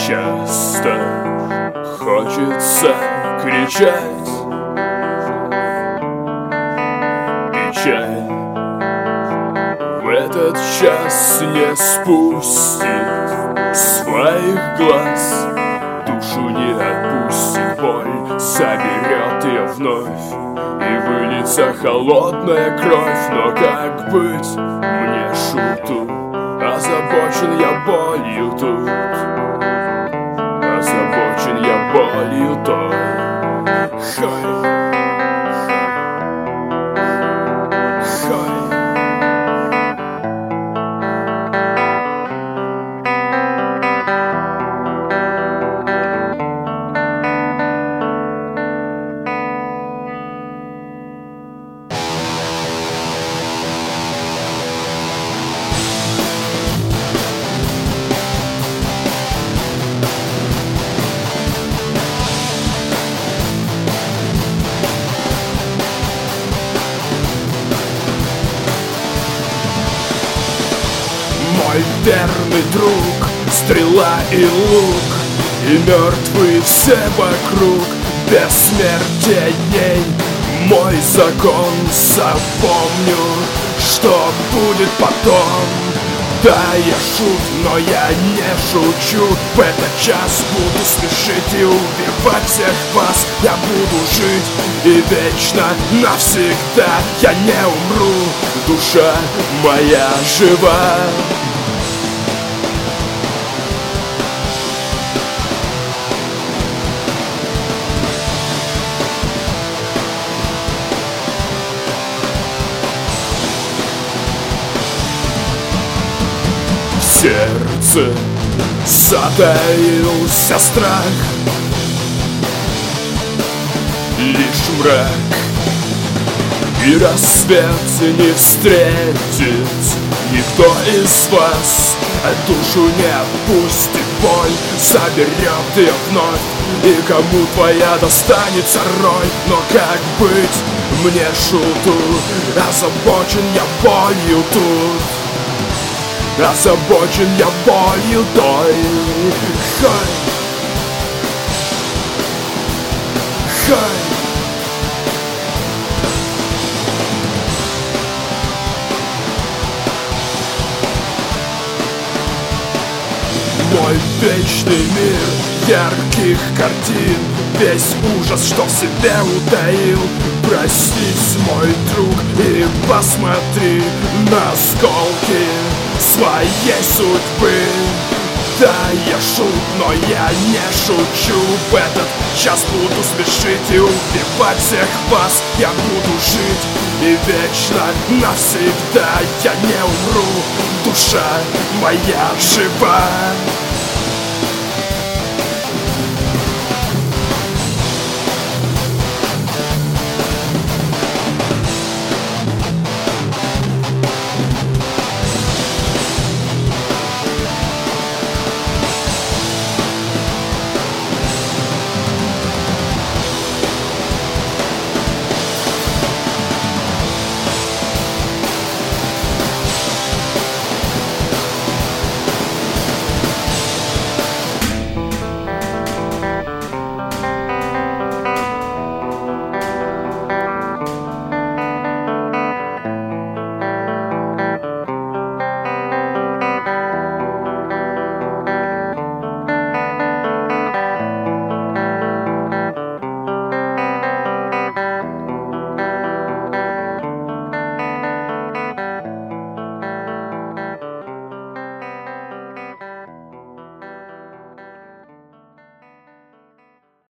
Часто хочется кричать, печаль в этот час не спустит своих глаз, душу не отпустит боль, соберет ее вновь, и выльется холодная кровь. Но как быть мне, шуту? Озабочен я болью тут, озабочен я болью той. Мой верный друг, стрела и лук, и мертвые все вокруг. Бессмертие дней, мой закон. Запомню, что будет потом. Да, я шут, но я не шучу. В этот час буду смешить и убивать всех вас. Я буду жить и вечно, навсегда. Я не умру, душа моя жива. В сердце затаился страх, лишь мрак, и рассвет не встретит никто из вас. Душу не отпустит боль, соберет ее вновь, и кому твоя достанется роль. Но как быть мне, шуту? Озабочен я болью тут, озабочен я болью той. Мой вечный мир ярких картин, весь ужас, что в себе утаил. Проснись, мой друг, и посмотри на осколки своей судьбы. Да, я шут, но я не шучу. В этот час буду смешить и убивать всех вас. Я буду жить и вечно, навсегда. Я не умру, душа моя жива.